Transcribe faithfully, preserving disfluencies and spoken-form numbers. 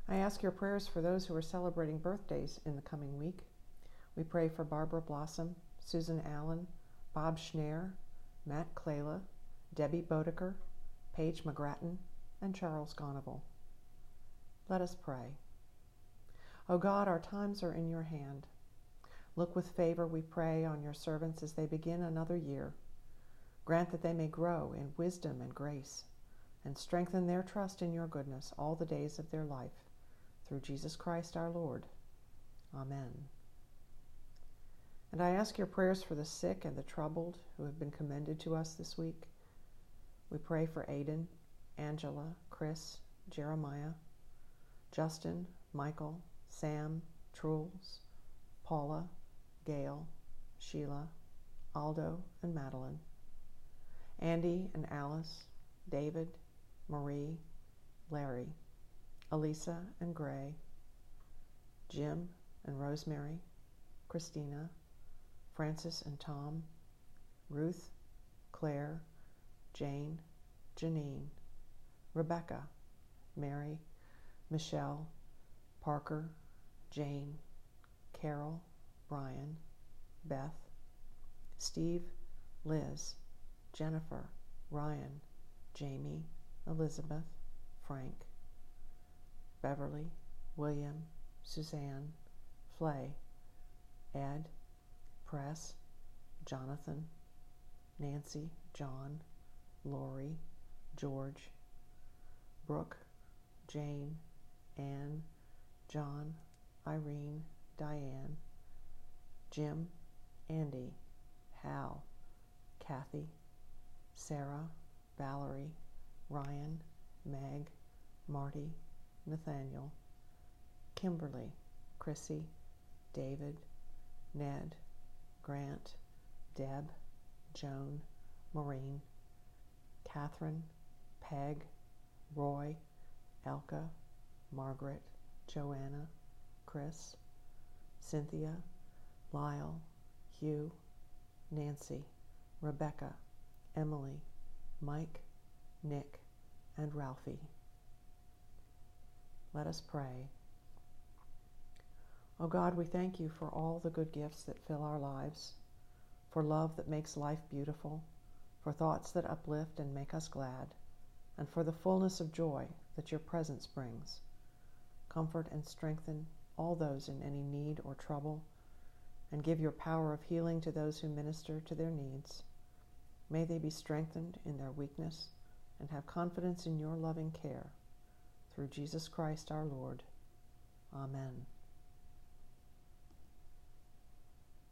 I ask your prayers for those who are celebrating birthdays in the coming week. We pray for Barbara Blossom, Susan Allen, Bob Schneer, Matt Clayla, Debbie Bodeker, Paige McGrattan, and Charles Gonneval. Let us pray. O God, our times are in your hand. Look with favor, we pray, on your servants as they begin another year. Grant that they may grow in wisdom and grace, and strengthen their trust in your goodness all the days of their life. Through Jesus Christ our Lord. Amen. And I ask your prayers for the sick and the troubled who have been commended to us this week. We pray for Aidan, Angela, Chris, Jeremiah, Justin, Michael, Sam, Truls, Paula, Gail, Sheila, Aldo, and Madeline, Andy and Alice, David, Marie, Larry, Elisa and Gray, Jim and Rosemary, Christina, Francis and Tom, Ruth, Claire, Jane, Janine, Rebecca, Mary, Michelle, Parker, Jane, Carol, Brian, Beth, Steve, Liz, Jennifer, Ryan, Jamie, Elizabeth, Frank, Beverly, William, Suzanne, Flay, Ed, Press, Jonathan, Nancy, John, Lori, George, Brooke, Jane, Anne, John, Irene, Diane, Jim, Andy, Hal, Kathy, Sarah, Valerie, Ryan, Meg, Marty, Nathaniel, Kimberly, Chrissy, David, Ned, Grant, Deb, Joan, Maureen, Catherine, Peg, Roy, Elka, Margaret, Joanna, Chris, Cynthia, Lyle, Hugh, Nancy, Rebecca, Emily, Mike, Nick, and Ralphie. Let us pray. O God, we thank you for all the good gifts that fill our lives, for love that makes life beautiful, for thoughts that uplift and make us glad, and for the fullness of joy that your presence brings. Comfort and strengthen all those in any need or trouble, and give your power of healing to those who minister to their needs. May they be strengthened in their weakness and have confidence in your loving care. Through Jesus Christ our Lord. Amen.